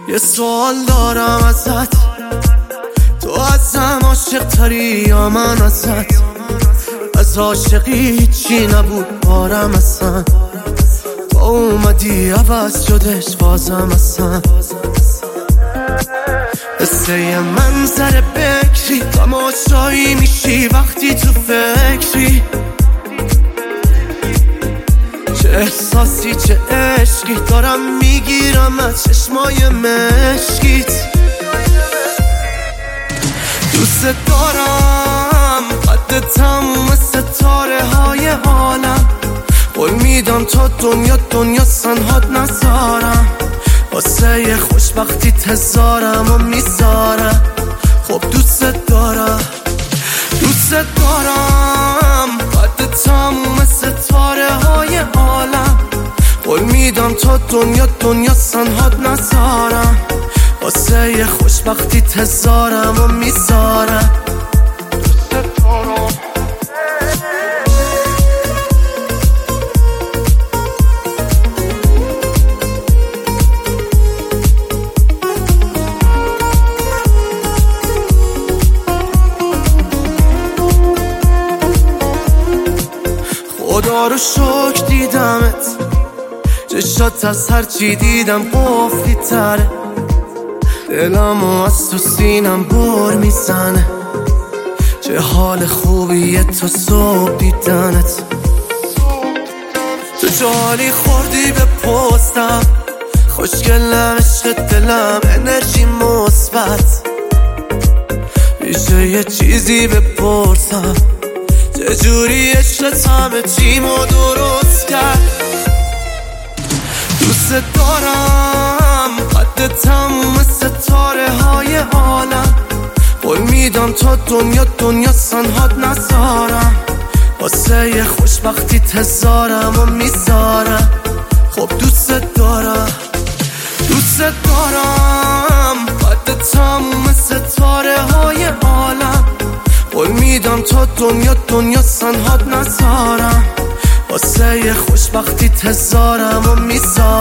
یه سوال دارم ازت، تو ازم عاشق تری یا من ازت؟ از عاشقی هیچی نبود بارم اصلا، تو اومدی عوض شدش بازم اصلا. قصه منظر بکری تماشایی میشی وقتی تو فکری، چه احساسی چه عشقی دارم میگیرم از چشمای مشکیت. دوست دارم قد تموم ستاره های عالم، قول میدم تا دنیا سنهات نذارم، واسه خوشبختی تزارم و میذارم. خب دوست دارم قد تموم ستاره های عالم، قول میدم تا دنیا سنهات نذارم، واسه خوشبختی تزارم و میذارم. خدا رو شکر دیدمت، چشات از هرچی دیدم قفلی تره، دلمو از تو سینم بر میزنه، چه حال خوبیه تو صبح دیدنت. تو جالی خوردی به پستم، خوشگلم عشق دلم انرژی مثبت، میشه یه چیزی بپرسم چجوری عشقت همه چیمو درست کرد؟ دوست دارم قد تموم ستاره های عالم، قول میدم تا دنیا سنهات نذارم، واسه خوشبختی تزارم و میذارم. خب دوست دارم قد تموم ستاره های عالم، قول میدم تا دنیا سنهات نذارم، واسه خوشبختی تزارم و میذارم.